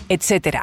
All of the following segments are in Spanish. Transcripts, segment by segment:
etc.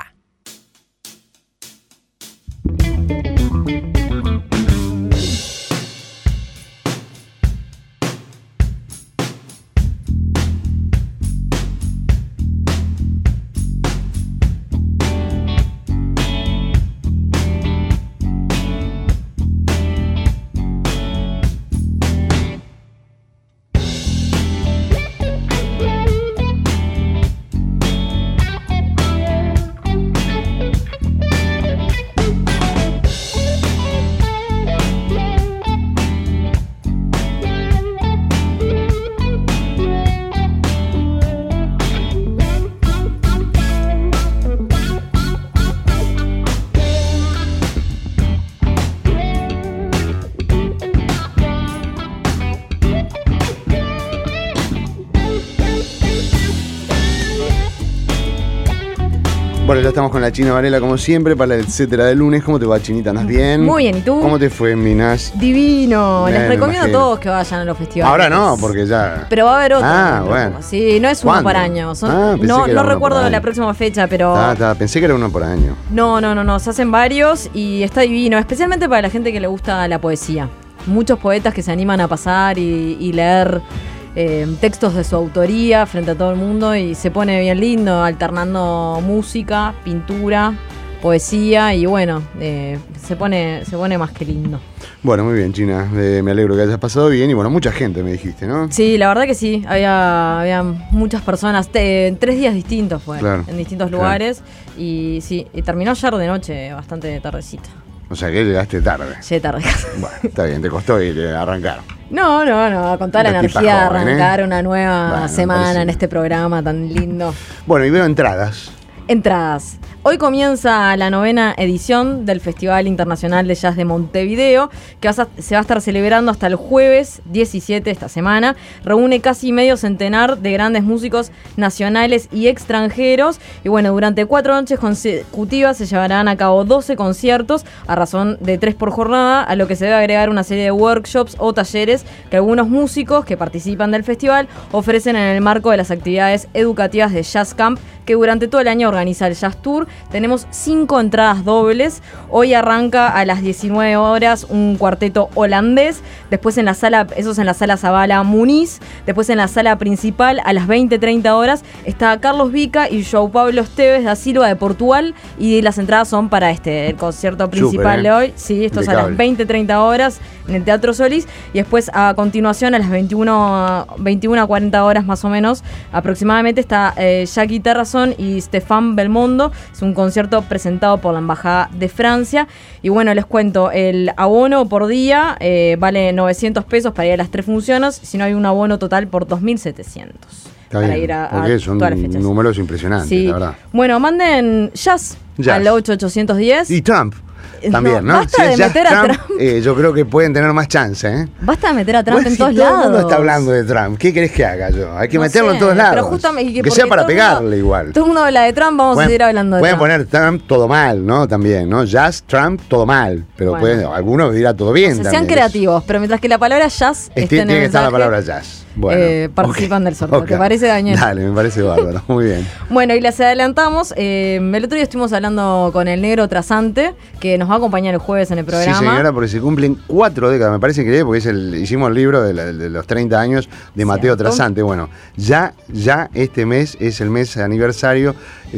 Bueno, ya estamos con la China Varela como siempre para el etcétera del lunes. ¿Cómo te va, Chinita? ¿Andás bien? Muy bien, ¿y tú? ¿Cómo te fue, Minas? Divino, Bien, les recomiendo a imagino. todos que vayan a los festivales. Ahora no, porque ya... Pero va a haber otro. Bueno. Sí, no es uno ¿Cuándo? por año. Pensé no que era uno recuerdo por año. la próxima fecha, pero... Pensé que era uno por año. No, se hacen varios y está divino, especialmente para la gente que le gusta la poesía. Muchos poetas que se animan a pasar y leer textos de su autoría frente a todo el mundo y se pone bien lindo, alternando música, pintura, poesía y bueno, se pone más que lindo. Bueno, muy bien, China. Me alegro que hayas pasado bien y bueno, mucha gente me dijiste, ¿no? Sí, la verdad que sí, había muchas personas, 3 días distintos fue, Claro, en distintos lugares y sí, y terminó ayer de noche, bastante tardecita. O sea que llegaste tarde. Llegué tarde. Bueno, está bien, te costó ir a arrancar. No, con toda la Una tipa energía de joven, arrancar una nueva Bueno, me semana parece. en este programa tan lindo. Bueno, y veo entradas. Entradas. Hoy comienza la 9ª edición del Festival Internacional de Jazz de Montevideo, que se va a estar celebrando hasta el jueves 17 esta semana. Reúne casi medio centenar de grandes músicos nacionales y extranjeros. Y bueno, durante 4 noches consecutivas se llevarán a cabo 12 conciertos, a razón de 3 por jornada, a lo que se debe agregar una serie de workshops o talleres que algunos músicos que participan del festival ofrecen en el marco de las actividades educativas de Jazz Camp, que durante todo el año organiza el Jazz Tour. Tenemos 5 entradas dobles. Hoy arranca a las 19 horas un cuarteto holandés. Después en la sala Zavala Muniz. Después en la sala principal a las 20:30 horas está Carlos Vica y João Pablo Esteves da Silva de Portugal. Y las entradas son para el concierto principal Súper, de hoy. Sí, esto es a las 20:30 horas en el Teatro Solís. Y después a continuación a las 21:40 horas más o menos aproximadamente está Jackie Terrazón y Stéphane Belmondo. Es un concierto presentado por la Embajada de Francia. Y bueno, les cuento, el abono por día vale 900 pesos para ir a las 3 funciones, si no hay un abono total por 2.700. Está bien, porque son todas las fechas. números impresionantes, Sí. la verdad. Bueno, manden jazz al 8810. Y Trump también, ¿no? Basta de meter a Trump. Yo creo que pueden tener más chance, ¿eh? Basta de meter a Trump Bueno, en si todos todo lados. el mundo está hablando de Trump, ¿qué querés que haga yo? Hay que No meterlo sé, en todos lados. pero justamente que sea para pegarle igual. Todo el mundo habla de Trump, vamos a seguir hablando de Pueden Trump. poner Trump todo mal, ¿no? También, ¿no? Jazz, Trump, todo mal. Pero Bueno. algunos dirá todo bien. O sea, también. sean creativos, pero mientras que la palabra jazz esté en Tiene el que estar la mensaje, palabra jazz. Bueno, participan del sorteo. ok. ¿Te parece, Daniel? Dale, me parece bárbaro. Muy bien. Bueno, y les adelantamos, el otro día estuvimos hablando con el Negro Trasante, que nos va a acompañar el jueves en el programa. Sí, señora, porque se cumplen 4 décadas, me parece increíble, porque hicimos el libro de los 30 años de Mateo Cierto. Trasante. Bueno, ya este mes es el mes aniversario,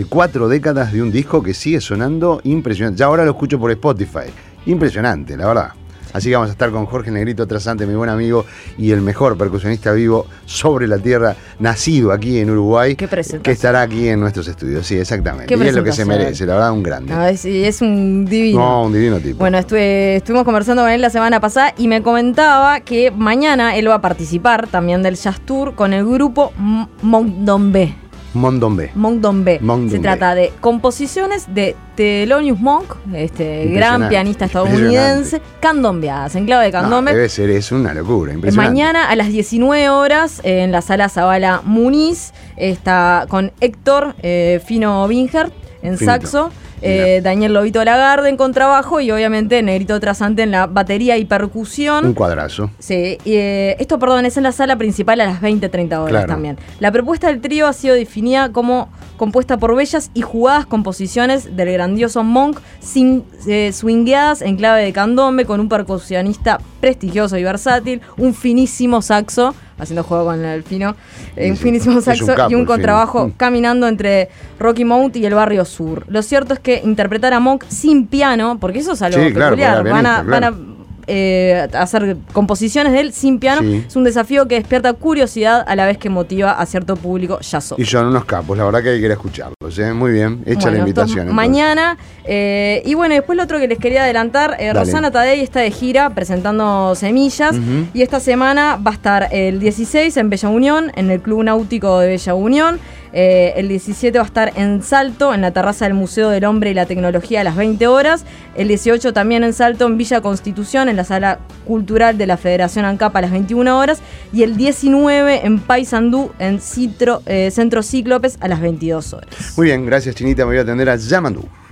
4 décadas de un disco que sigue sonando impresionante. Ya ahora lo escucho por Spotify. Impresionante, la verdad. Así que vamos a estar con Jorge Negrito Trasante, mi buen amigo y el mejor percusionista vivo sobre la tierra, nacido aquí en Uruguay, Qué presentación. que estará aquí en nuestros estudios. Sí, exactamente. Qué Y es lo que se presentación. merece, la verdad, un grande. No, es un divino. No, un divino tipo. Bueno, estuvimos conversando con él la semana pasada y me comentaba que mañana él va a participar también del Jazz Tour con el grupo Mondombe. Mondombe. Mondombe. Mondombe. Se trata de composiciones de Thelonious Monk, gran pianista estadounidense, candombeadas, en clave de candombe. No, debe ser, es una locura, impresionante. Mañana a las 19 horas en la sala Zavala Muniz está con Héctor Fino Bingert en Finito. saxo, Daniel Lobito Lagarde en contrabajo y obviamente Negrito Trasante en la batería y percusión. Un cuadrazo. Sí, esto es en la sala principal a las 20:30 horas Claro. también. La propuesta del trío ha sido definida como compuesta por bellas y jugadas composiciones del grandioso Monk, swingueadas en clave de candombe, con un percusionista prestigioso y versátil, un finísimo saxo, haciendo juego con el fino, un finísimo saxo capo, y un contrabajo caminando entre Rocky Mount y el barrio sur. Lo cierto es que interpretar a Monk sin piano, porque eso es algo peculiar, van a hacer composiciones de él sin piano, es un desafío que despierta curiosidad a la vez que motiva a cierto público jazzo. Y son unos capos, la verdad que hay que ir a escucharlos, muy bien, hecha la invitación. Mañana, y bueno, después lo otro que les quería adelantar, Rosana Tadei está de gira presentando Semillas, y esta semana va a estar el 16 en Bella Unión, en el Club Náutico de Bella Unión. El 17 va a estar en Salto, en la terraza del Museo del Hombre y la Tecnología a las 20 horas. El 18 también en Salto, en Villa Constitución, en la Sala Cultural de la Federación ANCAP a las 21 horas. Y el 19 en Paysandú, en Centro Cíclopes a las 22 horas. Muy bien, gracias Chinita, me voy a atender a Yamandú.